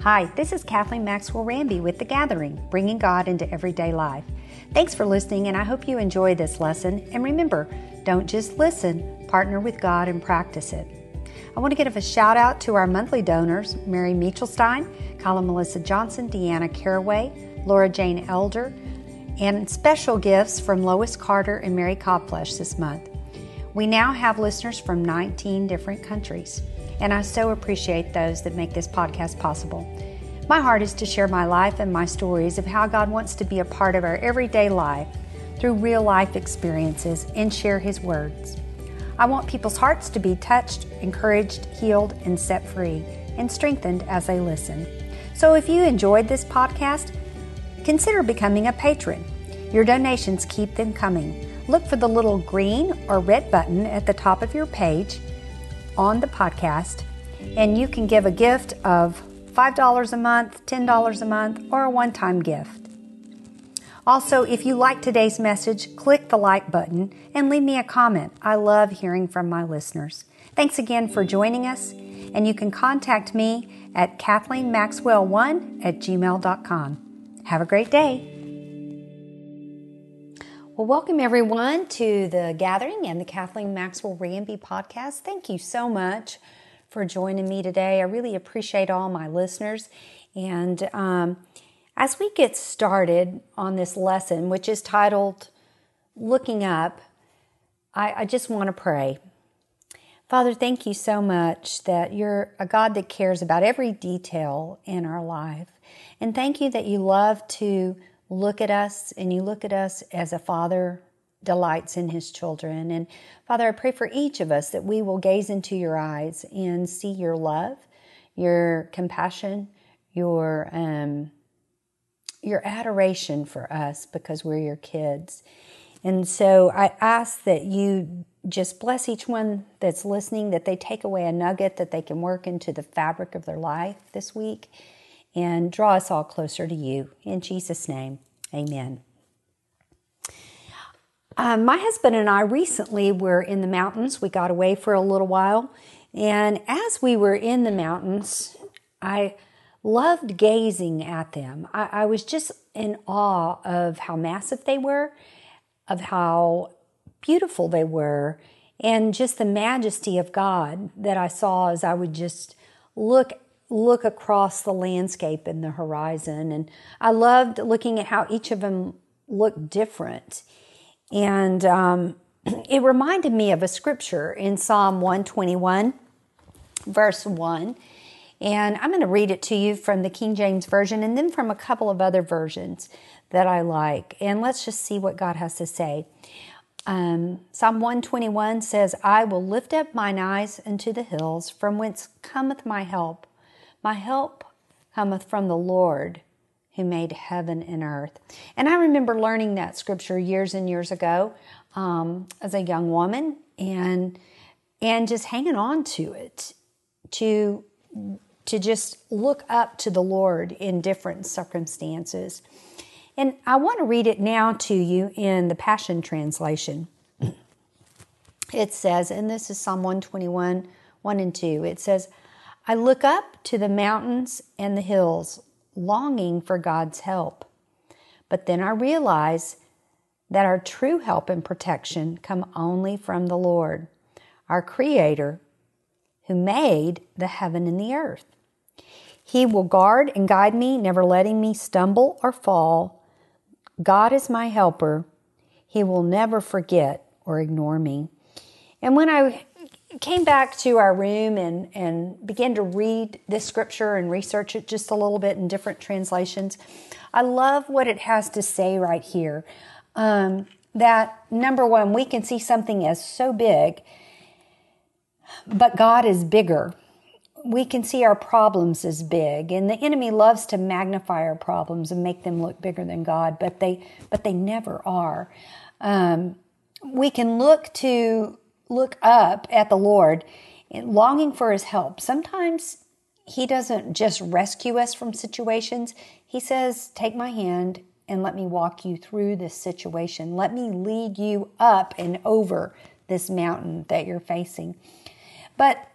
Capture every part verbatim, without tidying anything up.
Hi, this is Kathleen Maxwell Ramby with The Gathering, bringing God into everyday life. Thanks for listening, and I hope you enjoy this lesson. And remember, don't just listen, partner with God and practice it. I want to give a shout out to our monthly donors, Mary Michelstein, Kyla Melissa Johnson, Deanna Caraway, Laura Jane Elder, and special gifts from Lois Carter and Mary Codflesh this month. We now have listeners from nineteen different countries, and I so appreciate those that make this podcast possible. My heart is to share my life and my stories of how God wants to be a part of our everyday life through real life experiences and share His words. I want people's hearts to be touched, encouraged, healed, and set free, and strengthened as they listen. So if you enjoyed this podcast, consider becoming a patron. Your donations keep them coming. Look for the little green or red button at the top of your page on the podcast, and you can give a gift of five dollars a month, ten dollars a month, or a one-time gift. Also, if you like today's message, click the like button and leave me a comment. I love hearing from my listeners. Thanks again for joining us, and you can contact me at kathleen maxwell one at gmail dot com. Have a great day. Well, welcome everyone to The Gathering and the Kathleen Maxwell Ramby podcast. Thank you so much for joining me today. I really appreciate all my listeners. And um, as we get started on this lesson, which is titled Looking Up, I, I just want to pray. Father, thank you so much that you're a God that cares about every detail in our life. And thank you that you love to look at us, and you look at us as a father delights in his children. And Father, I pray for each of us that we will gaze into your eyes and see your love, your compassion, your um, your adoration for us because we're your kids. And so I ask that you just bless each one that's listening, that they take away a nugget that they can work into the fabric of their life this week, and draw us all closer to you. In Jesus' name, amen. Uh, my husband and I recently were in the mountains. We got away for a little while. And as we were in the mountains, I loved gazing at them. I, I was just in awe of how massive they were, of how beautiful they were, and just the majesty of God that I saw as I would just look look across the landscape and the horizon. And I loved looking at how each of them looked different. And um, it reminded me of a scripture in Psalm one twenty-one, verse one. And I'm going to read it to you from the King James Version and then from a couple of other versions that I like. And let's just see what God has to say. Um, Psalm one twenty-one says, I will lift up mine eyes unto the hills, from whence cometh my help. My help cometh from the Lord who made heaven and earth. And I remember learning that scripture years and years ago um, as a young woman, and and just hanging on to it, to, to just look up to the Lord in different circumstances. And I want to read it now to you in the Passion Translation. It says, and this is Psalm one twenty-one, one and two, it says, I look up to the mountains and the hills, longing for God's help. But then I realize that our true help and protection come only from the Lord, our Creator, who made the heaven and the earth. He will guard and guide me, never letting me stumble or fall. God is my helper. He will never forget or ignore me. And when I came back to our room and, and began to read this scripture and research it just a little bit in different translations, I love what it has to say right here. Um, that, number one, we can see something as so big, but God is bigger. We can see our problems as big, and the enemy loves to magnify our problems and make them look bigger than God, but they but they never are. Um, we can look to look up at the Lord, longing for His help. Sometimes He doesn't just rescue us from situations. He says, take my hand and let me walk you through this situation. Let me lead you up and over this mountain that you're facing. But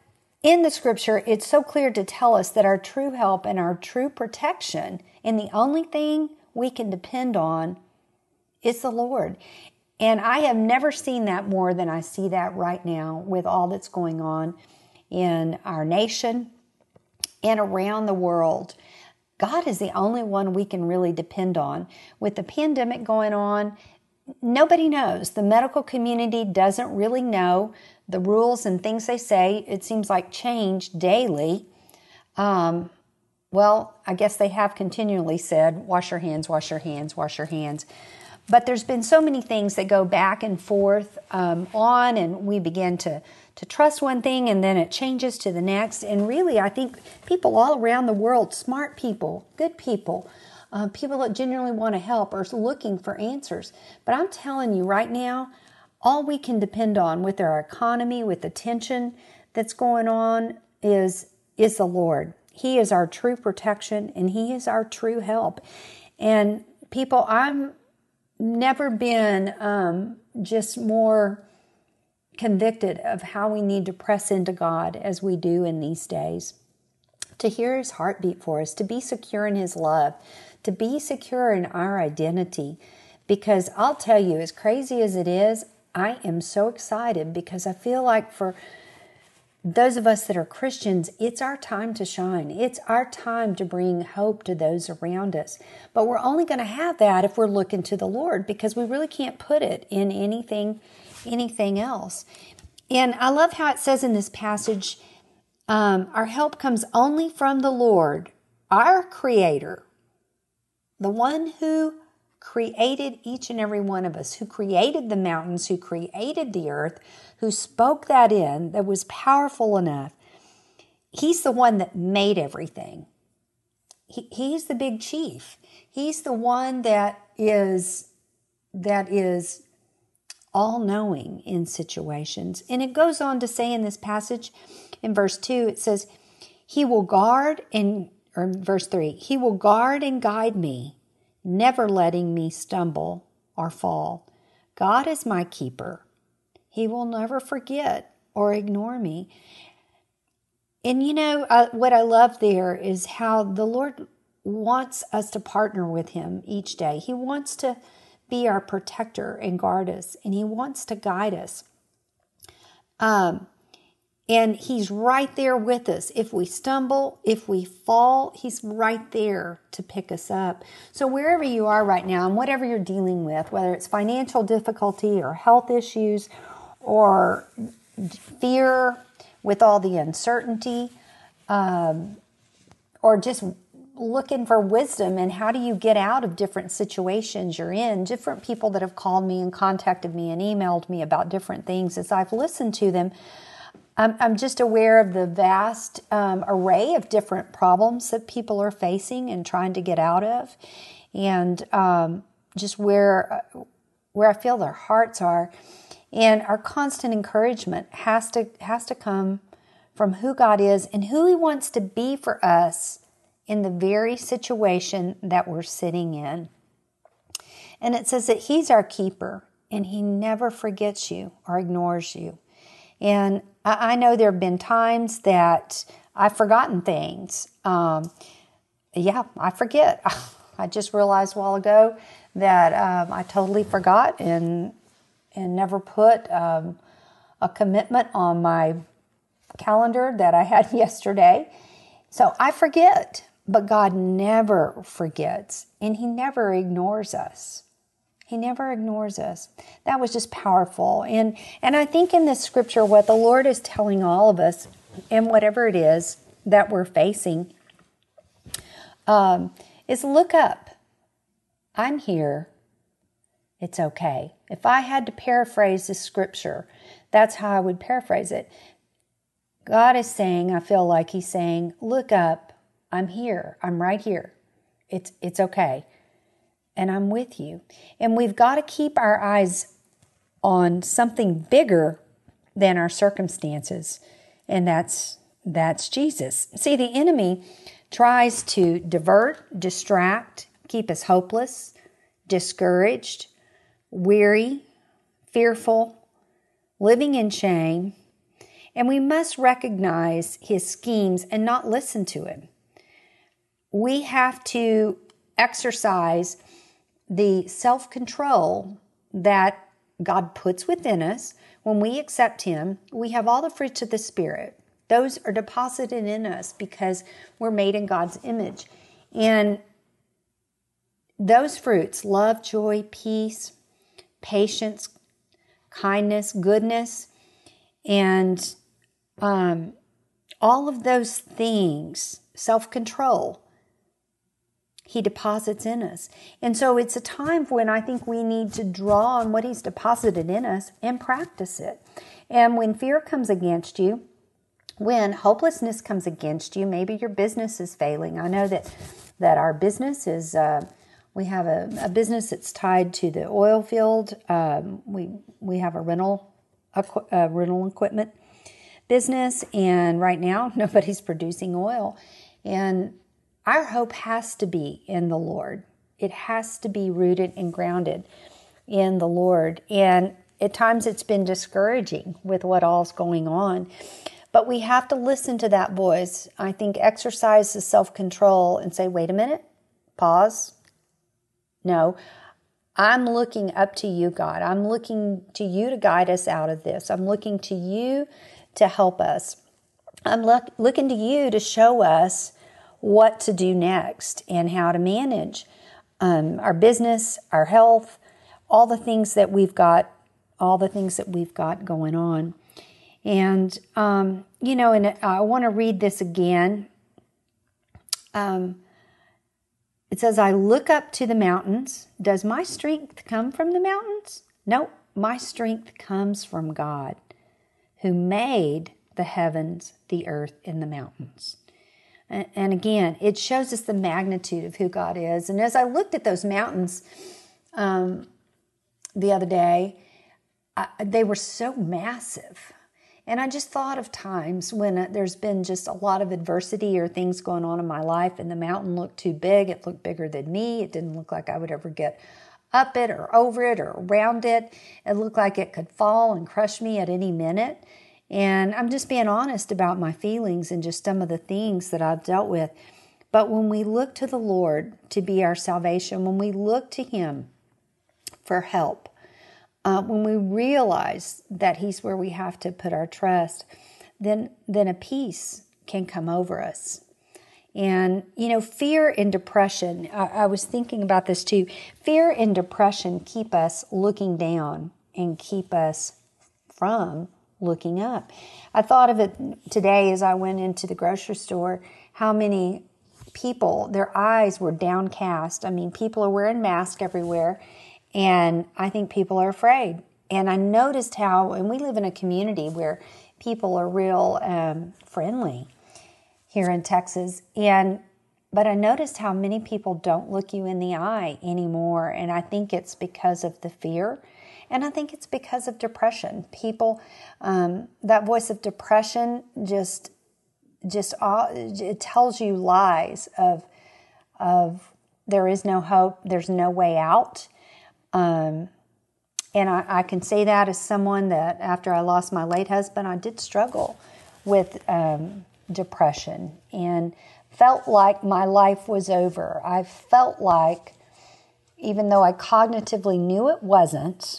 in the scripture, it's so clear to tell us that our true help and our true protection and the only thing we can depend on is the Lord. And I have never seen that more than I see that right now with all that's going on in our nation and around the world. God is the only one we can really depend on. With the pandemic going on, nobody knows. The medical community doesn't really know. The rules and things they say, it seems like, change daily. Um, well, I guess they have continually said, wash your hands, wash your hands, wash your hands. But there's been so many things that go back and forth um, on, and we begin to, to trust one thing, and then it changes to the next. And really, I think people all around the world, smart people, good people, uh, people that genuinely want to help, are looking for answers. But I'm telling you right now, all we can depend on with our economy, with the tension that's going on, is, is the Lord. He is our true protection, and He is our true help. And people, I'm never been um, just more convicted of how we need to press into God as we do in these days. To hear His heartbeat for us, to be secure in His love, to be secure in our identity. Because I'll tell you, as crazy as it is, I am so excited because I feel like for those of us that are Christians, it's our time to shine. It's our time to bring hope to those around us. But we're only going to have that if we're looking to the Lord, because we really can't put it in anything, anything else. And I love how it says in this passage, um, our help comes only from the Lord, our Creator, the one who created each and every one of us, who created the mountains, who created the earth, who spoke that in, that was powerful enough. He's the one that made everything. He, he's the big chief. He's the one that is, that is all-knowing in situations. And it goes on to say in this passage, in verse two, it says, He will guard, and, or verse three, He will guard and guide me, never letting me stumble or fall. God is my keeper. He will never forget or ignore me. And you know, uh, what I love there is how the Lord wants us to partner with Him each day. He wants to be our protector and guard us, and He wants to guide us. Um, and He's right there with us. If we stumble, if we fall, He's right there to pick us up. So wherever you are right now and whatever you're dealing with, whether it's financial difficulty or health issues or fear with all the uncertainty, um, or just looking for wisdom and how do you get out of different situations you're in, different people that have called me and contacted me and emailed me about different things, as I've listened to them, I'm, I'm just aware of the vast um, array of different problems that people are facing and trying to get out of, and um, just where where I feel their hearts are. And our constant encouragement has to has to come from who God is and who He wants to be for us in the very situation that we're sitting in. And it says that He's our keeper, and He never forgets you or ignores you. And I, I know there have been times that I've forgotten things. Um, yeah, I forget. I just realized a while ago that um, I totally forgot and and never put um, a commitment on my calendar that I had yesterday. So I forget, but God never forgets, and He never ignores us. He never ignores us. That was just powerful. And, and I think in this scripture, what the Lord is telling all of us, and whatever it is that we're facing, um, is look up. I'm here. It's okay. If I had to paraphrase this scripture, that's how I would paraphrase it. God is saying, I feel like He's saying, look up. I'm here. I'm right here. It's it's okay. And I'm with you. And we've got to keep our eyes on something bigger than our circumstances. And that's that's Jesus. See, the enemy tries to divert, distract, keep us hopeless, discouraged, weary, fearful, living in shame. And we must recognize his schemes and not listen to him. We have to exercise the self-control that God puts within us. When we accept him, we have all the fruits of the Spirit. Those are deposited in us because we're made in God's image. And those fruits, love, joy, peace, patience, kindness, goodness, and um, all of those things, self-control, he deposits in us. And so it's a time when I think we need to draw on what he's deposited in us and practice it. And when fear comes against you, when hopelessness comes against you, maybe your business is failing. I know that, that our business is, uh, we have a, a business that's tied to the oil field. Um, we we have a rental, a rental equipment business, and right now nobody's producing oil. And our hope has to be in the Lord. It has to be rooted and grounded in the Lord. And at times it's been discouraging with what all's going on. But we have to listen to that voice. I think exercise the self-control and say, wait a minute, pause. No, I'm looking up to you, God. I'm looking to you to guide us out of this. I'm looking to you to help us. I'm look, looking to you to show us what to do next and how to manage um, our business, our health, all the things that we've got, all the things that we've got going on. And, um, you know, and I want to read this again. Um, it says, I look up to the mountains. Does my strength come from the mountains? No, my strength comes from God, who made the heavens, the earth, and the mountains. And, and again, it shows us the magnitude of who God is. And as I looked at those mountains um, the other day, I, they were so massive. And I just thought of times when uh, there's been just a lot of adversity or things going on in my life, and the mountain looked too big. It looked bigger than me. It didn't look like I would ever get up it or over it or around it. It looked like it could fall and crush me at any minute. And I'm just being honest about my feelings and just some of the things that I've dealt with. But when we look to the Lord to be our salvation, when we look to him for help, Uh, when we realize that he's where we have to put our trust, then then a peace can come over us. And, you know, fear and depression, I, I was thinking about this too. Fear and depression keep us looking down and keep us from looking up. I thought of it today as I went into the grocery store, how many people, their eyes were downcast. I mean, people are wearing masks everywhere. And I think people are afraid. And I noticed how, and we live in a community where people are real um, friendly here in Texas. And but I noticed how many people don't look you in the eye anymore. And I think it's because of the fear. And I think it's because of depression. People, um, that voice of depression just, just uh, it tells you lies of, of there is no hope, there's no way out. Um, and I, I can say that as someone that after I lost my late husband, I did struggle with um, depression and felt like my life was over. I felt like, even though I cognitively knew it wasn't,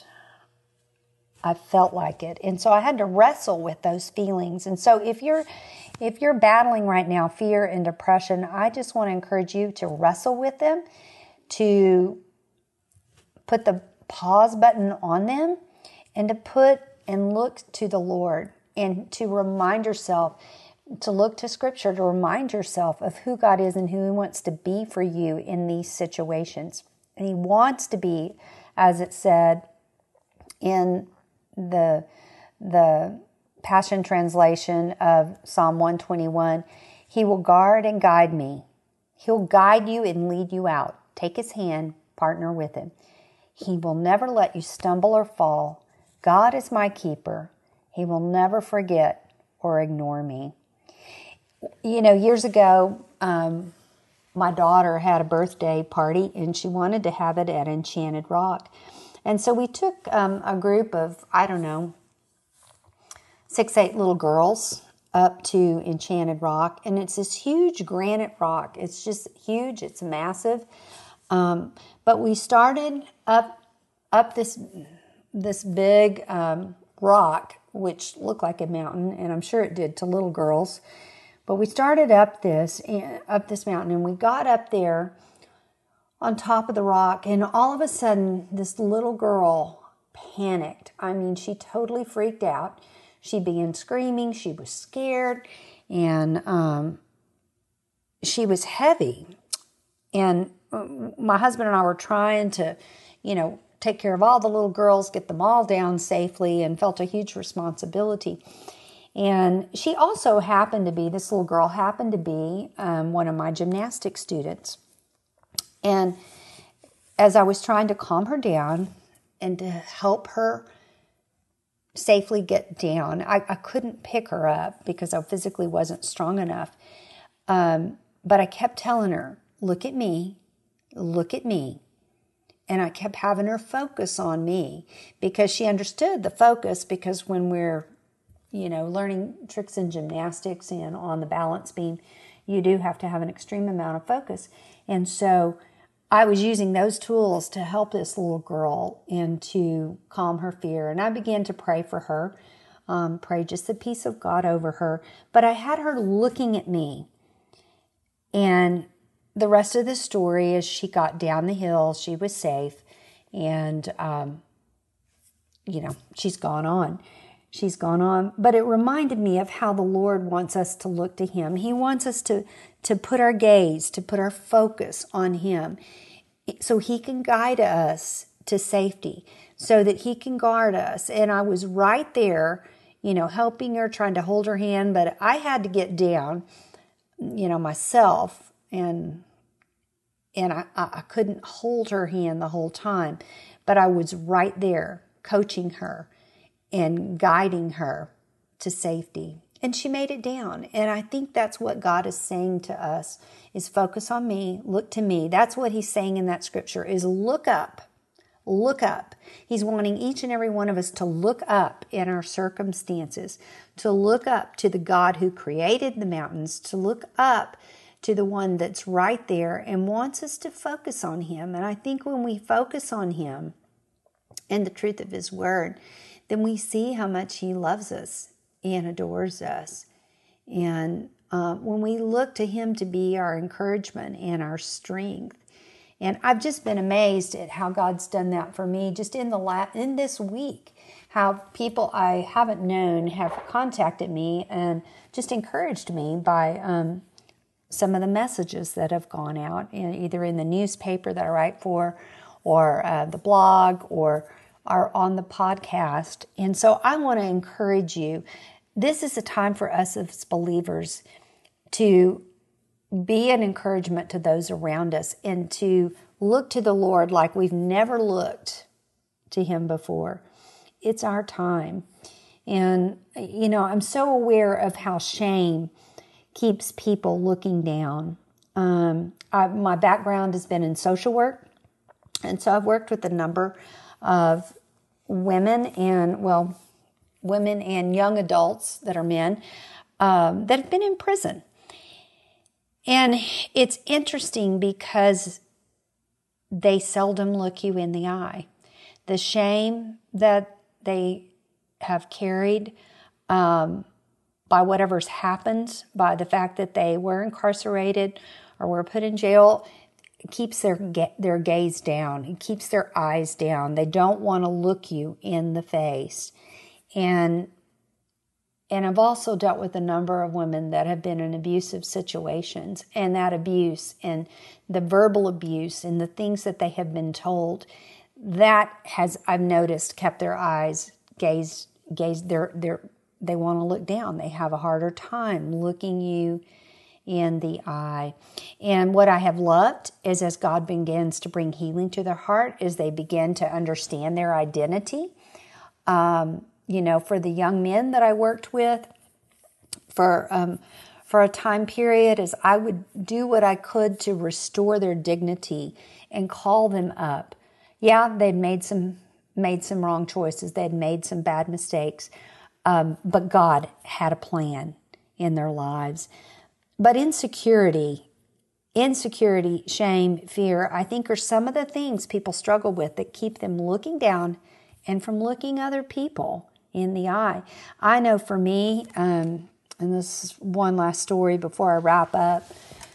I felt like it. And so I had to wrestle with those feelings. And so if you're if you're battling right now fear and depression, I just want to encourage you to wrestle with them, to put the pause button on them, and to put and look to the Lord, and to remind yourself, to look to Scripture, to remind yourself of who God is and who He wants to be for you in these situations. And He wants to be, as it said in the, the Passion Translation of Psalm one twenty-one, He will guard and guide me. He'll guide you and lead you out. Take His hand, partner with Him. He will never let you stumble or fall. God is my keeper. He will never forget or ignore me. You know, years ago, um, my daughter had a birthday party, and she wanted to have it at Enchanted Rock. And so we took um, a group of, I don't know, six, eight little girls up to Enchanted Rock, and it's this huge granite rock. It's just huge. It's massive. Um, but we started up up this this big um, rock, which looked like a mountain, and I'm sure it did to little girls. But we started up this up this mountain, and we got up there on top of the rock, and all of a sudden, this little girl panicked. I mean, she totally freaked out. She began screaming. She was scared, and um, she was heavy. And my husband and I were trying to, you know, take care of all the little girls, get them all down safely, and felt a huge responsibility. And she also happened to be, this little girl happened to be um, one of my gymnastics students. And as I was trying to calm her down and to help her safely get down, I, I couldn't pick her up because I physically wasn't strong enough. Um, but I kept telling her, look at me, look at me. And I kept having her focus on me because she understood the focus, because when we're, you know, learning tricks in gymnastics and on the balance beam, you do have to have an extreme amount of focus. And so I was using those tools to help this little girl and to calm her fear. And I began to pray for her, um, pray just the peace of God over her. But I had her looking at me. And the rest of the story is she got down the hill, she was safe, and, um, you know, she's gone on. She's gone on. But it reminded me of how the Lord wants us to look to Him. He wants us to, to put our gaze, to put our focus on Him so He can guide us to safety, so that He can guard us. And I was right there, you know, helping her, trying to hold her hand, but I had to get down, you know, myself, and and I, I couldn't hold her hand the whole time, but I was right there coaching her and guiding her to safety. And she made it down. And I think that's what God is saying to us, is focus on me, look to me. That's what He's saying in that scripture, is look up, look up. He's wanting each and every one of us to look up in our circumstances, to look up to the God who created the mountains, to look up to the one that's right there and wants us to focus on Him. And I think when we focus on Him and the truth of His Word, then we see how much He loves us and adores us. And uh, when we look to Him to be our encouragement and our strength. And I've just been amazed at how God's done that for me just in the la- in this week. How people I haven't known have contacted me and just encouraged me by um, some of the messages that have gone out, in, either in the newspaper that I write for, or uh, the blog, or are on the podcast. And so I want to encourage you. This is a time for us as believers to be an encouragement to those around us and to look to the Lord like we've never looked to Him before. It's our time. And, you know, I'm so aware of how shame keeps people looking down. Um, I, my background has been in social work, and so I've worked with a number of women and, well, women and young adults that are men um, that have been in prison. And it's interesting because they seldom look you in the eye. The shame that they have carried um, by whatever's happened, by the fact that they were incarcerated or were put in jail, it keeps their their gaze down. It keeps their eyes down. They don't want to look you in the face. And and I've also dealt with a number of women that have been in abusive situations, and that abuse and the verbal abuse and the things that they have been told, that has, I've noticed, kept their eyes gaze gaze. They're they're they want to look down. They have a harder time looking you in the eye. And what I have loved is, as God begins to bring healing to their heart, is they begin to understand their identity. Um, you know, for the young men that I worked with for um, for a time period, is I would do what I could to restore their dignity and call them up. Yeah, they'd made some made some wrong choices. They'd made some bad mistakes. Um, but God had a plan in their lives. But insecurity, insecurity, shame, fear, I think are some of the things people struggle with that keep them looking down and from looking other people in the eye. I know for me, um, and this is one last story before I wrap up.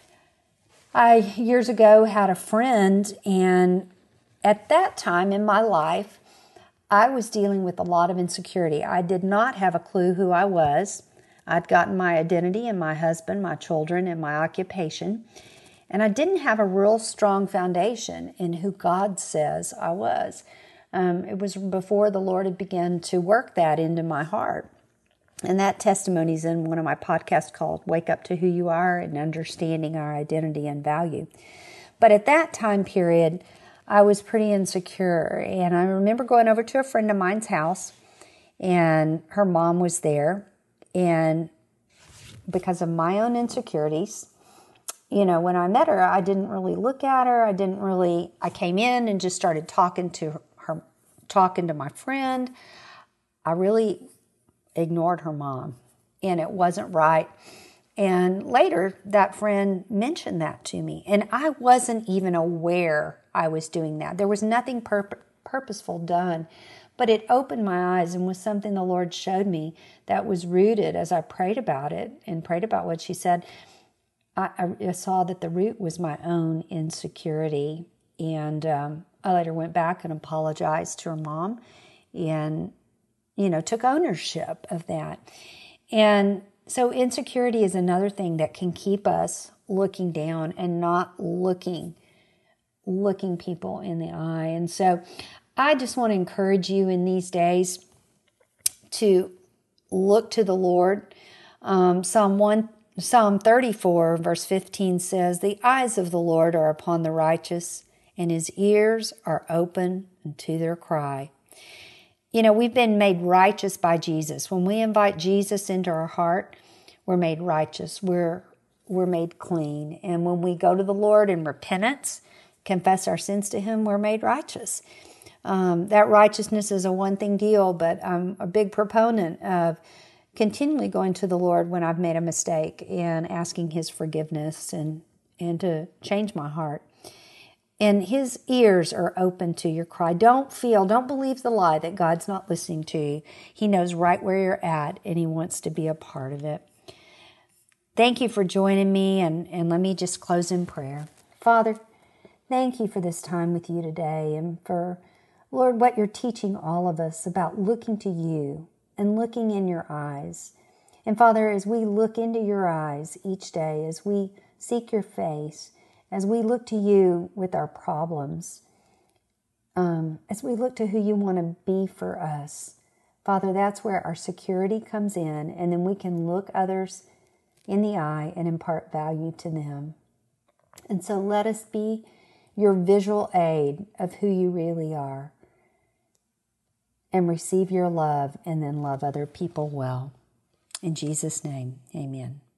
I, years ago, had a friend, and at that time in my life, I was dealing with a lot of insecurity. I did not have a clue who I was. I'd gotten my identity in my husband, my children, and my occupation, and I didn't have a real strong foundation in who God says I was. Um, it was before the Lord had begun to work that into my heart. And that testimony is in one of my podcasts called Wake Up to Who You Are and Understanding Our Identity and Value. But at that time period, I was pretty insecure. And I remember going over to a friend of mine's house, and her mom was there. And because of my own insecurities, you know, when I met her, I didn't really look at her. I didn't really, I came in and just started talking to her, talking to my friend. I really ignored her mom, and it wasn't right. And later, that friend mentioned that to me, and I wasn't even aware I was doing that. There was nothing purp- purposeful done, but it opened my eyes and was something the Lord showed me that was rooted as I prayed about it and prayed about what she said. I, I saw that the root was my own insecurity, and um, I later went back and apologized to her mom, and you know, took ownership of that. And so insecurity is another thing that can keep us looking down and not looking, looking people in the eye. And so I just want to encourage you in these days to look to the Lord. Um, Psalm one, Psalm thirty-four, verse fifteen says, "The eyes of the Lord are upon the righteous, and his ears are open unto their cry." You know, we've been made righteous by Jesus. When we invite Jesus into our heart, we're made righteous. We're we're made clean. And when we go to the Lord in repentance, confess our sins to him, we're made righteous. Um, that righteousness is a one-thing deal, but I'm a big proponent of continually going to the Lord when I've made a mistake and asking his forgiveness and, and to change my heart. And his ears are open to your cry. Don't feel, don't believe the lie that God's not listening to you. He knows right where you're at, and he wants to be a part of it. Thank you for joining me, and, and let me just close in prayer. Father, thank you for this time with you today, and for, Lord, what you're teaching all of us about looking to you and looking in your eyes. And Father, as we look into your eyes each day, as we seek your face, as we look to you with our problems, um, as we look to who you want to be for us, Father, that's where our security comes in, and then we can look others in the eye and impart value to them. And so let us be your visual aid of who you really are, and receive your love, and then love other people well. In Jesus' name, amen.